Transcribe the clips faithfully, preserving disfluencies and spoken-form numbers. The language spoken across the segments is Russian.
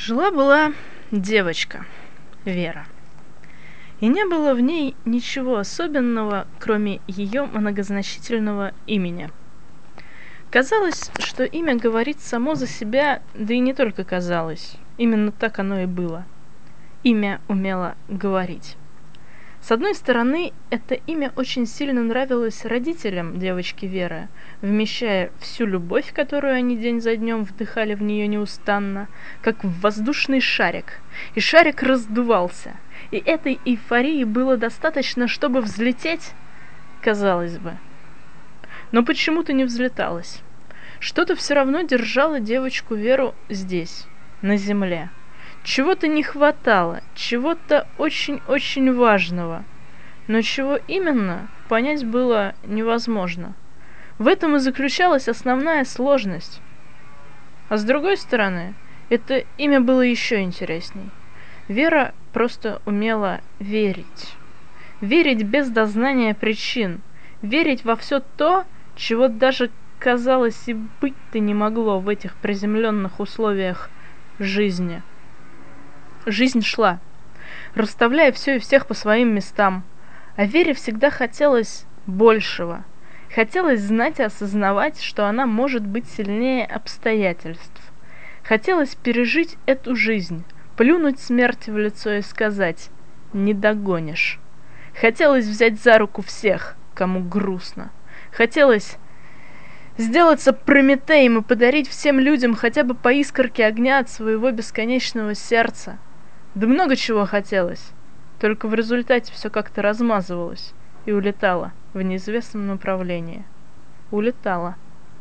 Жила-была девочка, Вера, и не было в ней ничего особенного, кроме ее многозначительного имени. Казалось, что имя говорит само за себя, да и не только казалось, именно так оно и было. Имя умело говорить. С одной стороны, это имя очень сильно нравилось родителям девочки Веры, вмещая всю любовь, которую они день за днем вдыхали в нее неустанно, как в воздушный шарик, и шарик раздувался, и этой эйфории было достаточно, чтобы взлететь, казалось бы. Но почему-то не взлеталось. Что-то все равно держало девочку Веру здесь, на земле. Чего-то не хватало, чего-то очень-очень важного. Но чего именно, понять было невозможно. В этом и заключалась основная сложность. А с другой стороны, это имя было еще интересней. Вера просто умела верить. Верить без дознания причин. Верить во все то, чего даже, казалось, и быть-то не могло в этих приземленных условиях жизни. Жизнь шла, расставляя все и всех по своим местам, а Вере всегда хотелось большего. Хотелось знать и осознавать, что она может быть сильнее обстоятельств. Хотелось пережить эту жизнь, плюнуть смерти в лицо и сказать «не догонишь». Хотелось взять за руку всех, кому грустно. Хотелось сделаться Прометеем и подарить всем людям хотя бы по искорке огня от своего бесконечного сердца. Да много чего хотелось, только в результате все как-то размазывалось и улетало в неизвестном направлении. Улетало.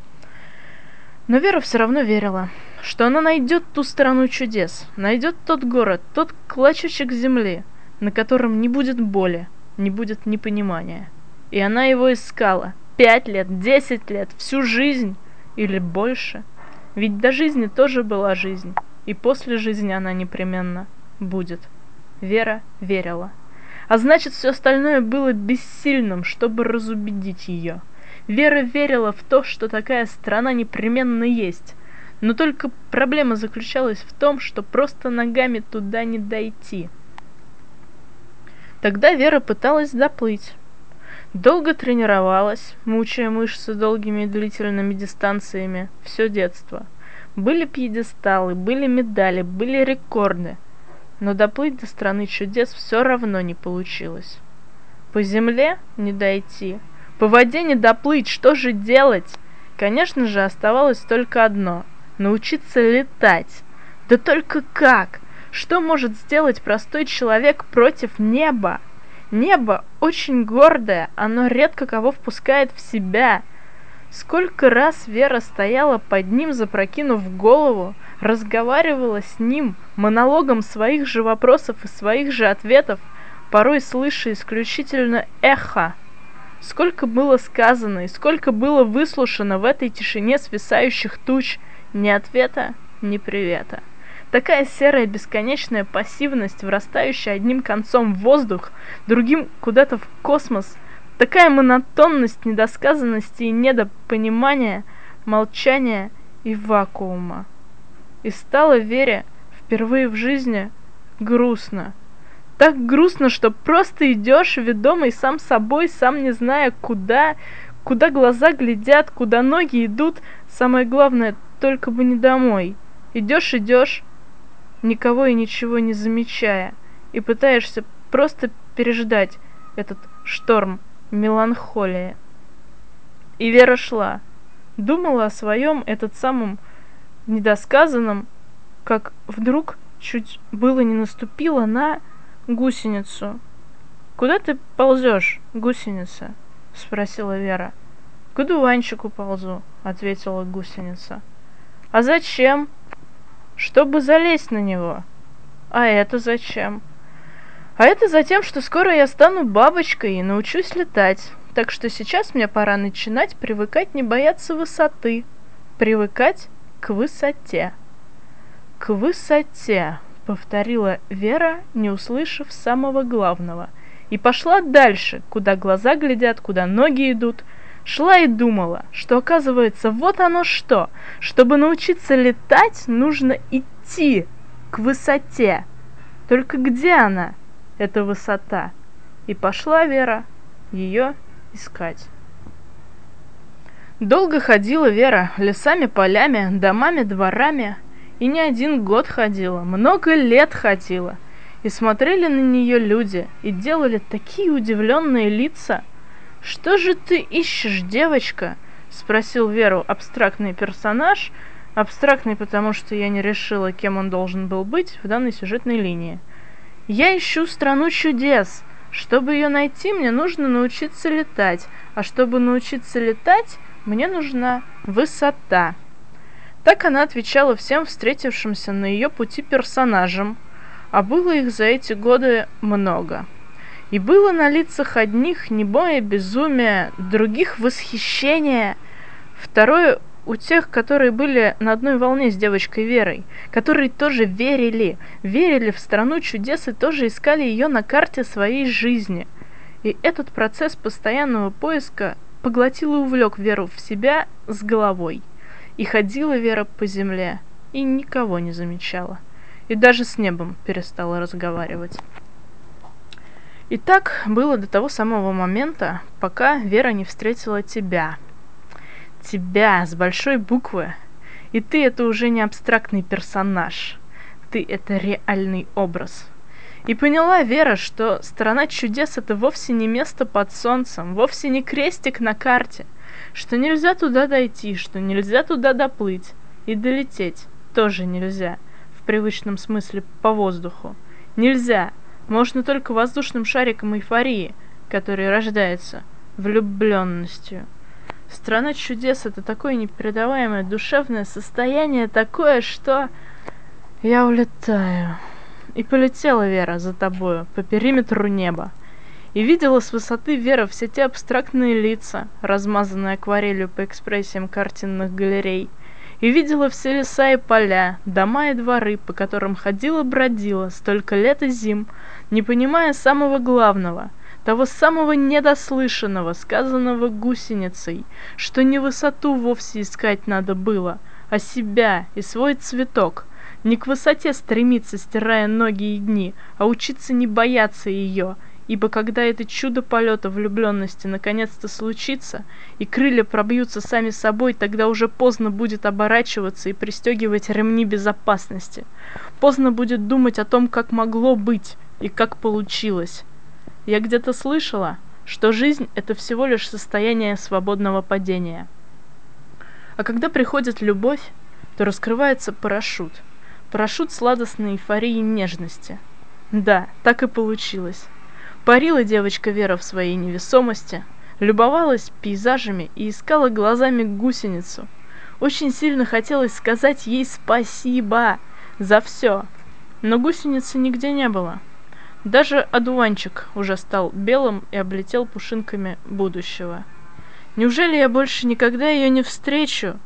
Но Вера все равно верила, что она найдет ту страну чудес, найдет тот город, тот клочочек земли, на котором не будет боли, не будет непонимания. И она его искала пять лет, десять лет, всю жизнь или больше. Ведь до жизни тоже была жизнь, и после жизни она непременно будет. Вера верила. А значит, все остальное было бессильным, чтобы разубедить ее. Вера верила в то, что такая страна непременно есть. Но только проблема заключалась в том, что просто ногами туда не дойти. Тогда Вера пыталась доплыть. Долго тренировалась, мучая мышцы долгими и длительными дистанциями, все детство. Были пьедесталы, были медали, были рекорды. Но доплыть до страны чудес все равно не получилось. По земле не дойти, по воде не доплыть, что же делать? Конечно же, оставалось только одно – научиться летать. Да только как? Что может сделать простой человек против неба? Небо очень гордое, оно редко кого впускает в себя. Сколько раз Вера стояла под ним, запрокинув голову, разговаривала с ним монологом своих же вопросов и своих же ответов, порой слыша исключительно эхо. Сколько было сказано и сколько было выслушано в этой тишине свисающих туч, ни ответа, ни привета. Такая серая бесконечная пассивность, врастающая одним концом в воздух, другим куда-то в космос, такая монотонность недосказанности и недопонимания, молчания и вакуума. И стало Вере впервые в жизни грустно. Так грустно, что просто идешь, ведомый сам собой, сам не зная куда, куда глаза глядят, куда ноги идут, самое главное, только бы не домой. Идешь, идешь, никого и ничего не замечая, и пытаешься просто переждать этот шторм меланхолии. И Вера шла, думала о своем, этот самом недосказанном, как вдруг чуть было не наступила на гусеницу. «Куда ты ползешь, гусеница?» — спросила Вера. «К дуванчику ползу», — ответила гусеница. «А зачем?» «Чтобы залезть на него». «А это зачем?» «А это затем, что скоро я стану бабочкой и научусь летать. Так что сейчас мне пора начинать привыкать не бояться высоты, привыкать к высоте». «К высоте», — повторила Вера, не услышав самого главного, и пошла дальше, куда глаза глядят, куда ноги идут. Шла и думала, что, оказывается, вот оно что. Чтобы научиться летать, нужно идти. к высоте. Только где она, эта высота? И пошла Вера ее искать. Долго ходила Вера лесами, полями, домами, дворами. И не один год ходила, много лет ходила. И смотрели на нее люди, и делали такие удивленные лица. «Что же ты ищешь, девочка?» — спросил Веру абстрактный персонаж. Абстрактный, потому что я не решила, кем он должен был быть в данной сюжетной линии. «Я ищу страну чудес. Чтобы ее найти, мне нужно научиться летать. А чтобы научиться летать, мне нужна высота». Так она отвечала всем встретившимся на ее пути персонажам, а было их за эти годы много. И было на лицах одних немое безумие, других восхищение, второе у тех, которые были на одной волне с девочкой Верой, которые тоже верили, верили в страну чудес и тоже искали ее на карте своей жизни. И этот процесс постоянного поиска поглотил и увлек Веру в себя с головой. И ходила Вера по земле, и никого не замечала, и даже с небом перестала разговаривать. И так было до того самого момента, пока Вера не встретила тебя. Тебя с большой буквы. И ты — это уже не абстрактный персонаж, ты — это реальный образ. И поняла Вера, что страна чудес — это вовсе не место под солнцем, вовсе не крестик на карте, что нельзя туда дойти, что нельзя туда доплыть, и долететь тоже нельзя, в привычном смысле по воздуху. Нельзя, можно только воздушным шариком эйфории, который рождается влюбленностью. Страна чудес — это такое непередаваемое душевное состояние, такое, что я улетаю. И полетела Вера за тобою по периметру неба. И видела с высоты Вера все те абстрактные лица, размазанные акварелью по экспрессиям картинных галерей. И видела все леса и поля, дома и дворы, по которым ходила-бродила столько лет и зим, не понимая самого главного, того самого недослышанного, сказанного гусеницей, что не высоту вовсе искать надо было, а себя и свой цветок. Не к высоте стремиться, стирая ноги и дни, а учиться не бояться ее, ибо когда это чудо полета влюбленности наконец-то случится, и крылья пробьются сами собой, тогда уже поздно будет оборачиваться и пристегивать ремни безопасности. Поздно будет думать о том, как могло быть и как получилось. Я где-то слышала, что жизнь — это всего лишь состояние свободного падения. А когда приходит любовь, то раскрывается парашют. Парашют сладостной эйфории и нежности. Да, так и получилось. Парила девочка Вера в своей невесомости, любовалась пейзажами и искала глазами гусеницу. Очень сильно хотелось сказать ей спасибо за все, но гусеницы нигде не было. Даже одуванчик уже стал белым и облетел пушинками будущего. Неужели я больше никогда ее не встречу?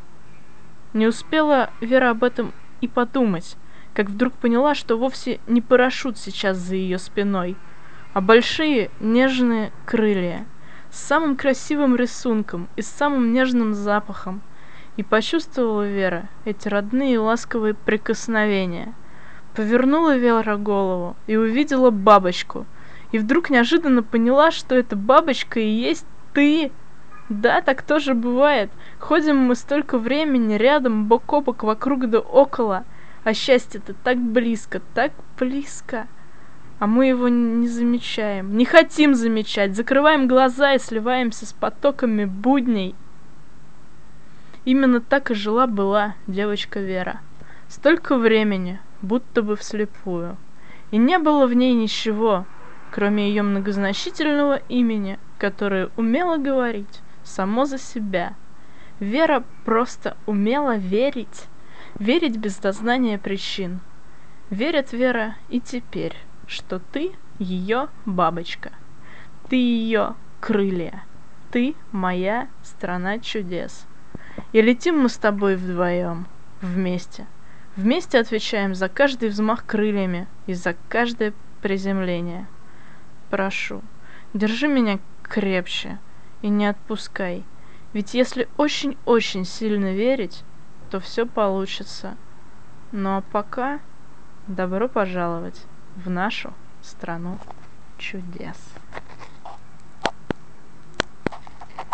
Не успела Вера об этом и подумать, как вдруг поняла, что вовсе не парашют сейчас за ее спиной, а большие нежные крылья с самым красивым рисунком и с самым нежным запахом. И почувствовала Вера эти родные и ласковые прикосновения. Повернула Вера голову и увидела бабочку. И вдруг неожиданно поняла, что эта бабочка и есть ты. Да, так тоже бывает. Ходим мы столько времени рядом, бок о бок, вокруг да около. А счастье-то так близко, так близко. А мы его не замечаем, не хотим замечать, закрываем глаза и сливаемся с потоками будней. Именно так и жила-была девочка Вера. Столько времени, будто бы вслепую. И не было в ней ничего, кроме ее многозначительного имени, которое умело говорить само за себя. Вера просто умела верить. Верить без дознания причин. Верит Вера и теперь, что ты ее бабочка. Ты ее крылья. Ты моя страна чудес. И летим мы с тобой вдвоем, вместе. Вместе отвечаем за каждый взмах крыльями и за каждое приземление. Прошу, держи меня крепче и не отпускай. Ведь если очень-очень сильно верить, то все получится. Ну а пока Добро пожаловать в нашу страну чудес.